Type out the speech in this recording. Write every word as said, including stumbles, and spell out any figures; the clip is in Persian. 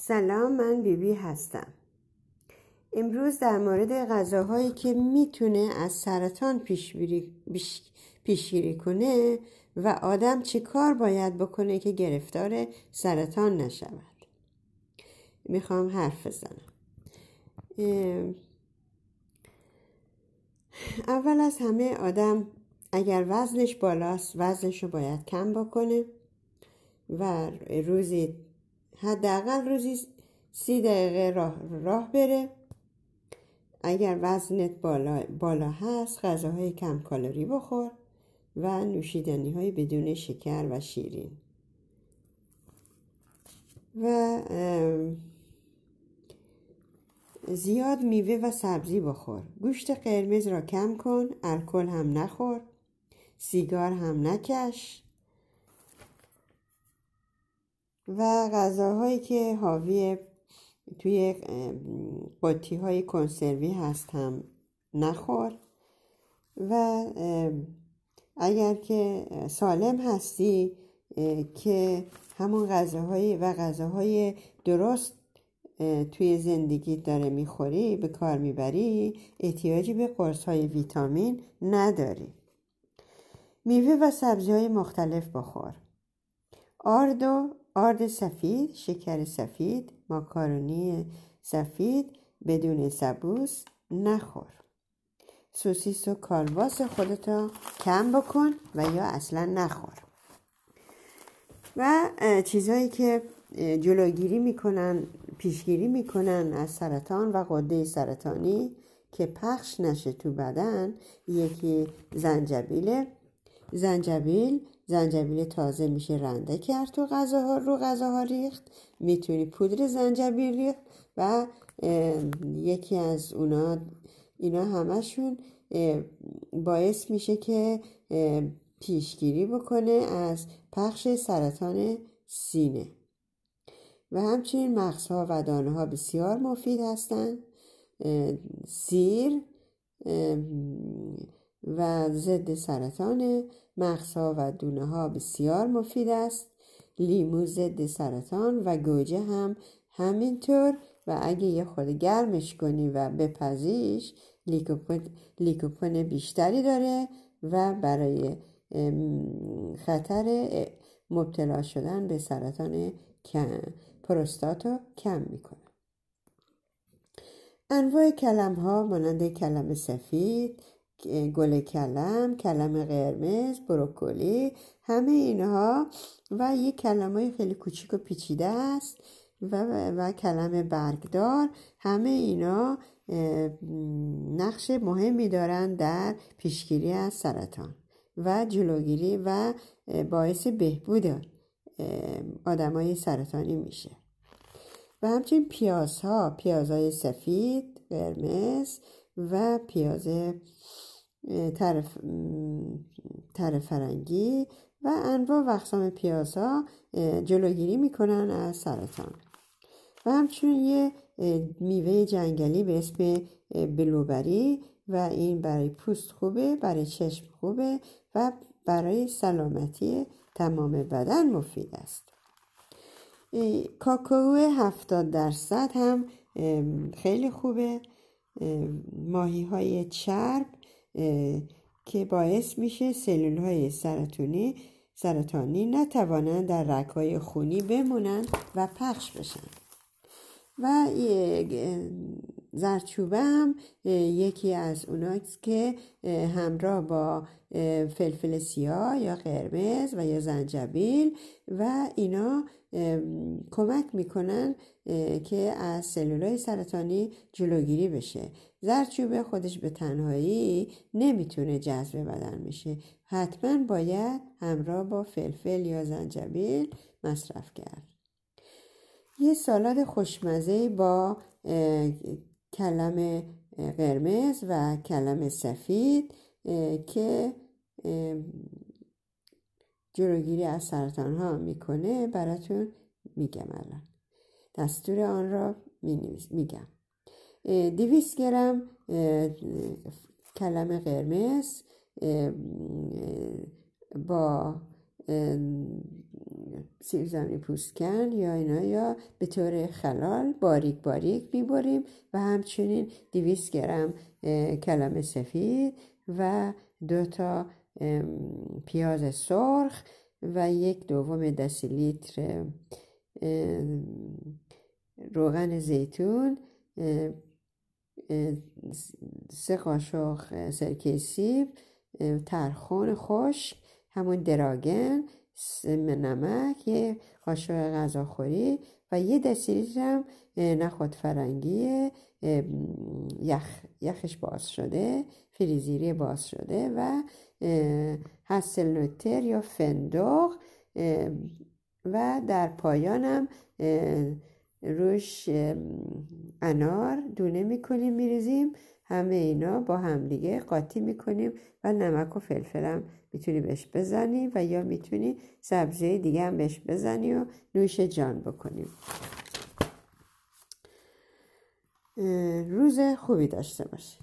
سلام، من بیبی بی هستم. امروز در مورد غذاهایی که میتونه از سرطان پیشگیری پیشگیری کنه و آدم چه کار باید بکنه که گرفتار سرطان نشود میخوام حرف بزنم. اول از همه آدم اگر وزنش بالاست وزنش رو باید کم بکنه و روزی حداقل روزی سی دقیقه راه, راه بره. اگر وزنت بالا, بالا هست غذاهای کم کالری بخور و نوشیدنی های بدون شکر و شیرین و زیاد میوه و سبزی بخور. گوشت قرمز را کم کن، الکل هم نخور، سیگار هم نکش و غذاهایی که حاوی توی قوطی های کنسروی هست هم نخور و اگر که سالم هستی که همون غذاهای و غذاهای درست توی زندگی داره میخوری به کار میبری، احتیاجی به قرص های ویتامین نداری. میوه و سبزی های مختلف بخور. آرد و آرد سفید، شکر سفید، ماکارونی سفید بدون سبوس نخور. سوسیس و کالباس خودتو کم بکن و یا اصلا نخور. و چیزهایی که جلوگیری میکنن، پیشگیری میکنن از سرطان و غده سرطانی که پخش نشه تو بدن، یکی زنجبیل. زنجبیل زنجبیل تازه میشه رنده کرد تو غذاها، رو غذاها ریخت. میتونی پودر زنجبیل ریخت و یکی از اونا اینا همشون باعث میشه که پیشگیری بکنه از پخش سرطان سینه. و همچنین مغزها و دانه ها بسیار مفید هستند. سیر و ضد سرطان. مغزها و دونه ها بسیار مفید است. لیمو ضد سرطان و گوجه هم همینطور. و اگه یه خود گرمش کنی و بپزیش لیکوپن, لیکوپن بیشتری داره و برای خطر مبتلا شدن به سرطان پروستاتو کم میکنه. انواع کلم ها مانند کلم سفید، گل کلم، کلم قرمز، بروکلی، همه اینها و یک کلمای خیلی کوچیک و پیچیده است و, و کلم برگدار، همه اینا نقش مهمی دارن در پیشگیری از سرطان و جلوگیری و باعث بهبود آدمای سرطانی میشه. و همچنین پیازها، پیازهای سفید، قرمز و پیاز طرف طرف فرنگی و انواع و اقسام پیازها جلوگیری میکنن از سرطان. و همچنین یه میوه جنگلی به اسم بلوبری و این برای پوست خوبه، برای چشم خوبه و برای سلامتی تمام بدن مفید است. کاکائو هفتاد درصد هم خیلی خوبه. ماهی های چرب که باعث میشه سلول های سرطانی سرطانی نتوانند در رگ‌های خونی بمونن و پخش بشن. و زردچوبه هم یکی از اوناست که همراه با فلفل سیاه یا قرمز و یا زنجبیل و اینا کمک میکنن که از سلولای سرطانی جلوگیری بشه. زردچوبه خودش به تنهایی نمیتونه جذب بدن میشه، حتما باید همراه با فلفل یا زنجبیل مصرف کرد. یه سالاد خوشمزه با کلم قرمز و کلم سفید که جلوگیری از سرطان ها میکنه براتون میگم. الان دستور آن را میگم. دویست گرم کلم قرمز با سیب زمینی پوستکن یا اینا یا به طور خلال باریک باریک میبریم و همچنین دویست گرم کلم سفید و دو تا پیاز سرخ و یک دوم دسیلیتر روغن زیتون، سه قاشق سرکه سیب، ترخون خشک همون دراگن، نمک، یه قاشق غذاخوری و یه دسیلیتر هم نخود فرنگی یخ یخش باز شده، فریزیری باز شده و هسلنوتر یا فندق و در پایانم روش انار دونه میکنیم میریزیم. همه اینا با هم دیگه قاطی میکنیم و نمک و فلفل هم میتونی بهش بزنی و یا میتونی سبزی دیگه هم بهش بزنی و نوش جان بکنیم. روز خوبی داشته باشی.